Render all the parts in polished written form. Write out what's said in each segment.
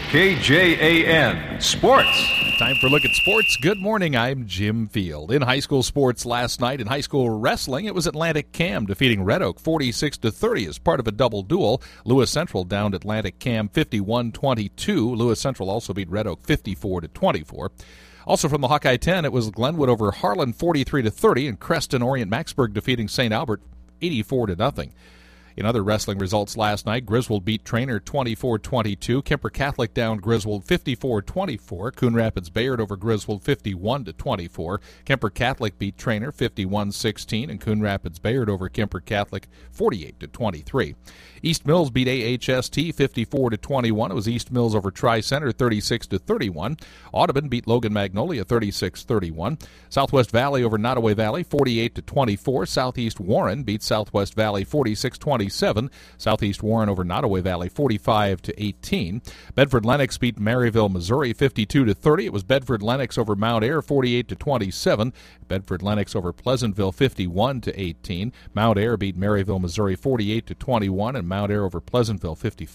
KJAN Sports. Time for a look at sports. Good morning, I'm Jim Field. In high school sports last night, in high school wrestling, it was Atlantic Cam defeating Red Oak 46-30 as part of a double duel. Lewis Central downed Atlantic Cam 51-22. Lewis Central also beat Red Oak 54-24. Also from the Hawkeye 10, it was Glenwood over Harlan 43-30 and Creston Orient Maxburg defeating St. Albert 84-0. In other wrestling results last night, Griswold beat Trainer 24-22. Kemper Catholic downed Griswold 54-24. Coon Rapids Bayard over Griswold 51-24. Kemper Catholic beat Trainer 51-16, and Coon Rapids Bayard over Kemper Catholic 48-23. East Mills beat AHST 54-21. It was East Mills over Tri-Center 36-31. Audubon beat Logan Magnolia 36-31. Southwest Valley over Nottoway Valley 48-24. Southeast Warren beat Southwest Valley 46-27. Southeast Warren over Nottoway Valley 45-18. Bedford Lennox beat Maryville, Missouri 52-30. It was Bedford Lennox over Mount Ayr 48-27. Bedford Lennox over Pleasantville 51-18. Mount Ayr beat Maryville, Missouri 48-21, and Mount Ayr over Pleasantville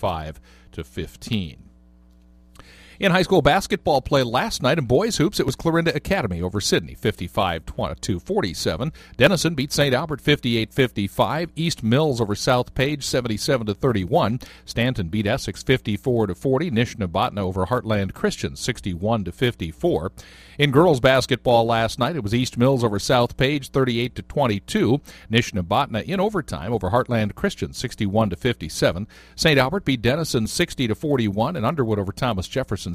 55-15. In high school basketball play last night in boys hoops, it was Clarinda Academy over Sydney 55-47. Denison beat St. Albert 58-55. East Mills over South Page 77-31. Stanton beat Essex 54-40. Nishnabotna over Heartland Christian 61-54. In girls basketball last night, it was East Mills over South Page 38-22. Nishnabotna in overtime over Heartland Christian 61-57. St. Albert beat Denison 60-41, and Underwood over Thomas Jefferson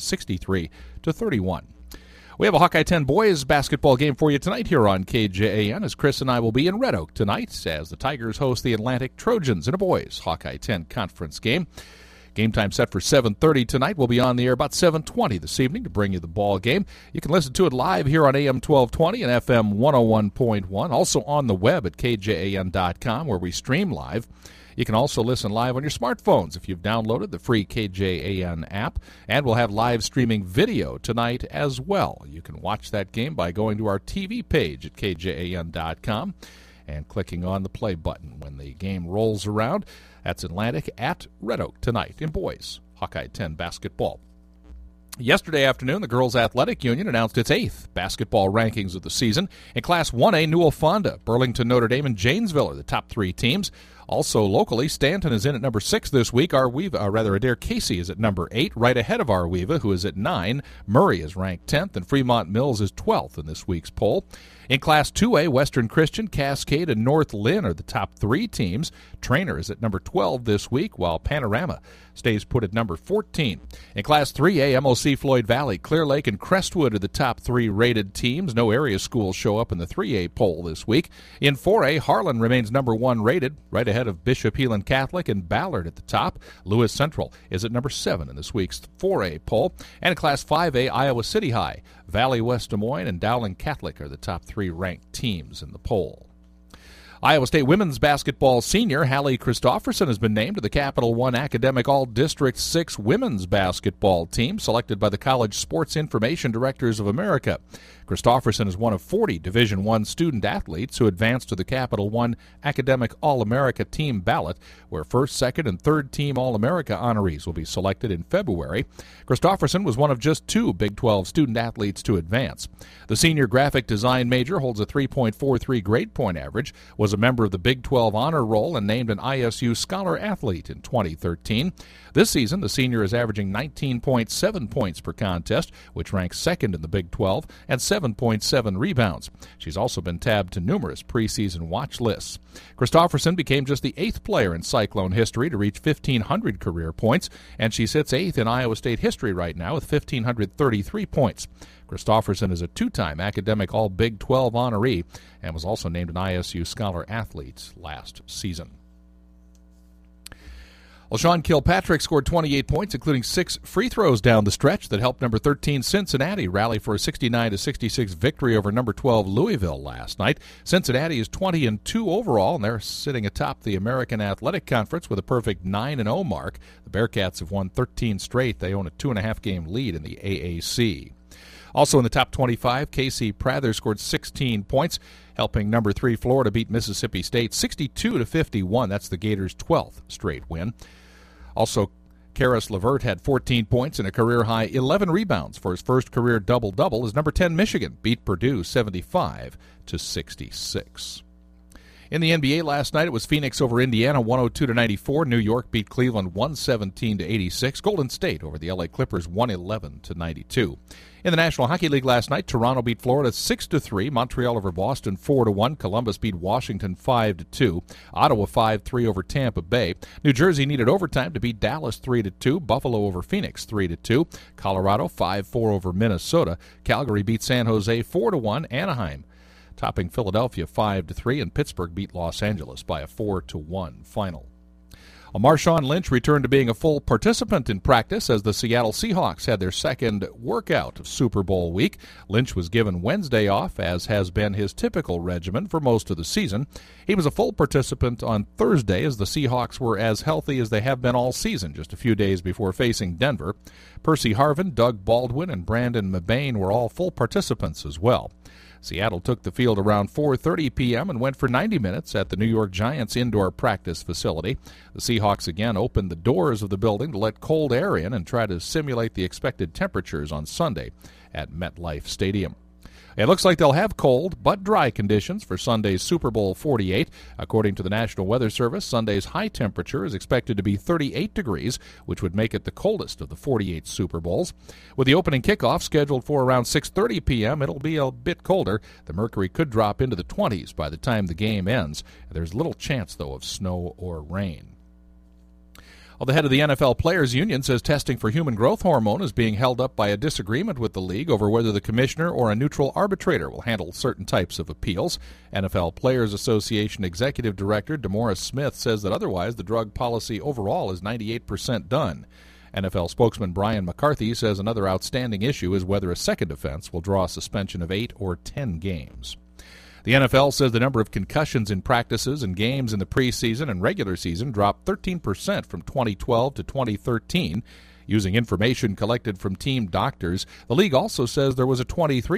63-31. We have a Hawkeye 10 boys basketball game for you tonight here on KJAN, as Chris and I will be in Red Oak tonight as the Tigers host the Atlantic Trojans in a boys Hawkeye 10 conference game. Game time set for 7:30 tonight. We'll be on the air about 7:20 this evening to bring you the ball game. You can listen to it live here on AM 1220 and FM 101.1, also on the web at kjan.com where we stream live. You can also listen live on your smartphones if you've downloaded the free KJAN app, and we'll have live streaming video tonight as well. You can watch that game by going to our TV page at kjan.com and clicking on the play button when the game rolls around. That's Atlantic at Red Oak tonight in boys Hawkeye 10 basketball. Yesterday afternoon, the Girls Athletic Union announced its 8th basketball rankings of the season. In Class 1A, Newell Fonda, Burlington, Notre Dame, and Janesville are the top 3 teams. Also locally, Stanton is in at number 6 this week. Adair Casey is at number 8, right ahead of Arweva, who is at 9. Murray is ranked 10th, and Fremont Mills is 12th in this week's poll. In Class 2A, Western Christian, Cascade, and North Lynn are the top 3 teams. Trainer is at number 12 this week, while Panorama stays put at number 14. In Class 3A, MOC Floyd Valley, Clear Lake, and Crestwood are the top 3 rated teams. No area schools show up in the 3A poll this week. In 4A, Harlan remains number 1 rated, right ahead of Bishop Heelan Catholic and Ballard at the top. Lewis Central is at number 7 in this week's 4A poll. And in Class 5A, Iowa City High, Valley West Des Moines, and Dowling Catholic are the top 3 ranked teams in the poll. Iowa State women's basketball senior Hallie Christofferson has been named to the Capital One Academic All-District 6 women's basketball team, selected by the College Sports Information Directors of America. Christofferson is one of 40 Division I student athletes who advanced to the Capital One Academic All-America team ballot, where first, second, and third team All-America honorees will be selected in February. Christofferson was one of just 2 Big 12 student athletes to advance. The senior graphic design major holds a 3.43 grade point average, was a member of the Big 12 Honor Roll, and named an ISU Scholar Athlete in 2013. This season, the senior is averaging 19.7 points per contest, which ranks second in the Big 12, and 7.7 rebounds. She's also been tabbed to numerous preseason watch lists. Christofferson became just the 8th player in Cyclone history to reach 1,500 career points, and she sits 8th in Iowa State history right now with 1,533 points. Christofferson is a 2-time academic All-Big 12 honoree and was also named an ISU Scholar Athlete last season. Well, Sean Kilpatrick scored 28 points, including 6 free throws down the stretch that helped number 13 Cincinnati rally for a 69-66 victory over number 12 Louisville last night. Cincinnati is 20-2 overall, and they're sitting atop the American Athletic Conference with a perfect 9-0 mark. The Bearcats have won 13 straight. They own a 2.5-game lead in the AAC. Also in the top 25, Casey Prather scored 16 points, helping number 3 Florida beat Mississippi State 62-51. That's the Gators' 12th straight win. Also, Karis LeVert had 14 points and a career-high 11 rebounds for his first career double-double as number 10 Michigan beat Purdue 75-66. In the NBA last night, it was Phoenix over Indiana 102-94. New York beat Cleveland 117-86. Golden State over the LA Clippers 111-92. In the National Hockey League last night, Toronto beat Florida 6-3. Montreal over Boston 4-1. Columbus beat Washington 5-2. Ottawa 5-3 over Tampa Bay. New Jersey needed overtime to beat Dallas 3-2. Buffalo over Phoenix 3-2. Colorado 5-4 over Minnesota. Calgary beat San Jose 4-1. Anaheim topping Philadelphia 5-3, and Pittsburgh beat Los Angeles by a 4-1 final. Marshawn Lynch returned to being a full participant in practice as the Seattle Seahawks had their second workout of Super Bowl week. Lynch was given Wednesday off, as has been his typical regimen for most of the season. He was a full participant on Thursday as the Seahawks were as healthy as they have been all season, just a few days before facing Denver. Percy Harvin, Doug Baldwin, and Brandon Mabane were all full participants as well. Seattle took the field around 4:30 p.m. and went for 90 minutes at the New York Giants indoor practice facility. The Seahawks again opened the doors of the building to let cold air in and try to simulate the expected temperatures on Sunday at MetLife Stadium. It looks like they'll have cold but dry conditions for Sunday's Super Bowl 48. According to the National Weather Service, Sunday's high temperature is expected to be 38 degrees, which would make it the coldest of the 48 Super Bowls. With the opening kickoff scheduled for around 6:30 p.m., it'll be a bit colder. The mercury could drop into the 20s by the time the game ends. There's little chance, though, of snow or rain. Well, the head of the NFL Players Union says testing for human growth hormone is being held up by a disagreement with the league over whether the commissioner or a neutral arbitrator will handle certain types of appeals. NFL Players Association Executive Director DeMaurice Smith says that otherwise the drug policy overall is 98% done. NFL spokesman Brian McCarthy says another outstanding issue is whether a second offense will draw a suspension of 8 or 10 games. The NFL says the number of concussions in practices and games in the preseason and regular season dropped 13% from 2012 to 2013. Using information collected from team doctors, the league also says there was a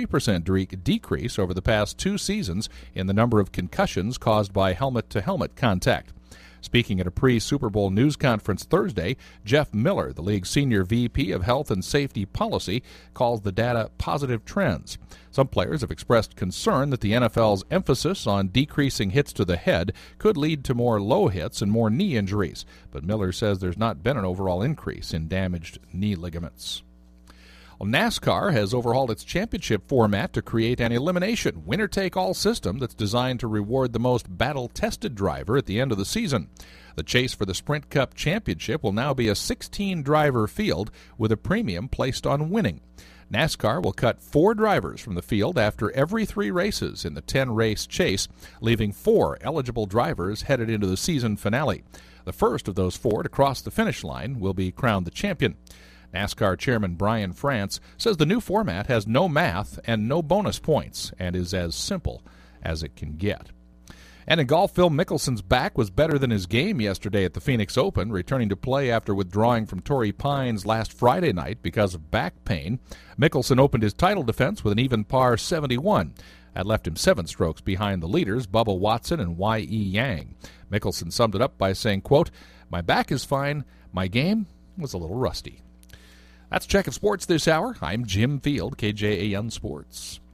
23% decrease over the past 2 seasons in the number of concussions caused by helmet-to-helmet contact. Speaking at a pre-Super Bowl news conference Thursday, Jeff Miller, the league's senior VP of Health and Safety Policy, calls the data positive trends. Some players have expressed concern that the NFL's emphasis on decreasing hits to the head could lead to more low hits and more knee injuries, but Miller says there's not been an overall increase in damaged knee ligaments. Well, NASCAR has overhauled its championship format to create an elimination, winner-take-all system that's designed to reward the most battle-tested driver at the end of the season. The chase for the Sprint Cup championship will now be a 16-driver field with a premium placed on winning. NASCAR will cut 4 drivers from the field after every 3 races in the 10-race chase, leaving 4 eligible drivers headed into the season finale. The first of those 4 to cross the finish line will be crowned the champion. NASCAR Chairman Brian France says the new format has no math and no bonus points and is as simple as it can get. And in golf, Phil Mickelson's back was better than his game yesterday at the Phoenix Open, returning to play after withdrawing from Torrey Pines last Friday night because of back pain. Mickelson opened his title defense with an even par 71. That left him 7 strokes behind the leaders, Bubba Watson and Y.E. Yang. Mickelson summed it up by saying, quote, "My back is fine. My game was a little rusty." That's Check of Sports this hour. I'm Jim Field, KJAN Sports.